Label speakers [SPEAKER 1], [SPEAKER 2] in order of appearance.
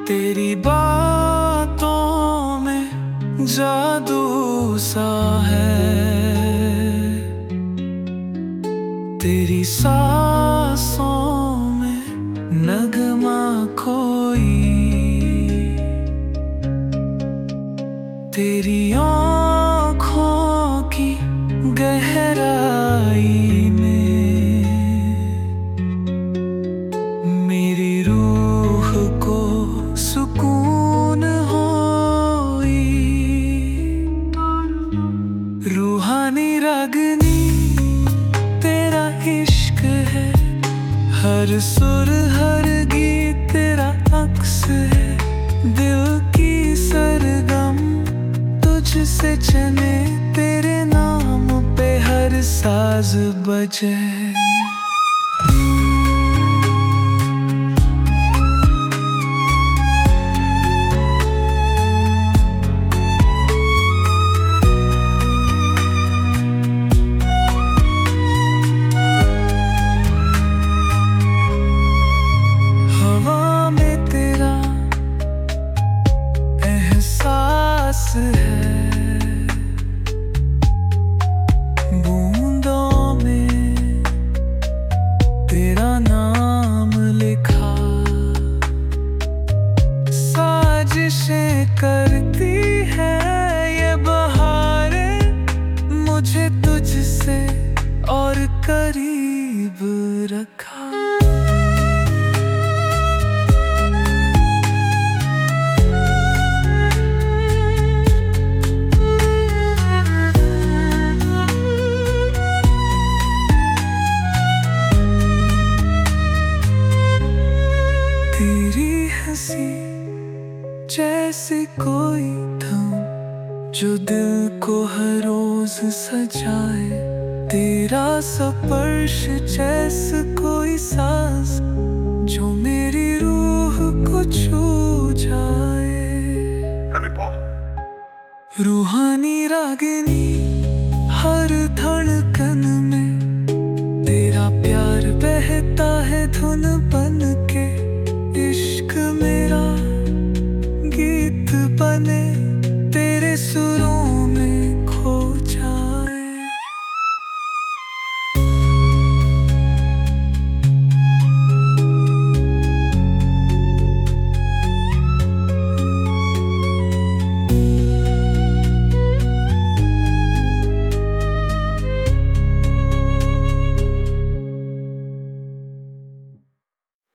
[SPEAKER 1] तेरी बातों में जादू सा है, तेरी सांसों में नगमा कोई, तेरी आँखों की गहराई में मेरी रूह को सुकून होई। रूहानी रागनी तेरा इश्क है, हर सुर हर गीत तेरा अक्स है। दिल की सरगम तुझसे चले, तेरे नाम पे हर साज बजे। हवा में तेरा एहसास है, बूंदों में तेरा नाम लिखा। साजिशें करती है ये बहारें, मुझे तुझसे और करीब रखा। तेरी हंसी जैसे कोई धम जो दिल को हर रोज सजाए, तेरा स्पर्श जैसे कोई सांस जो मेरी रूह को छू जाए। रूहानी रागिनी हर धड़कन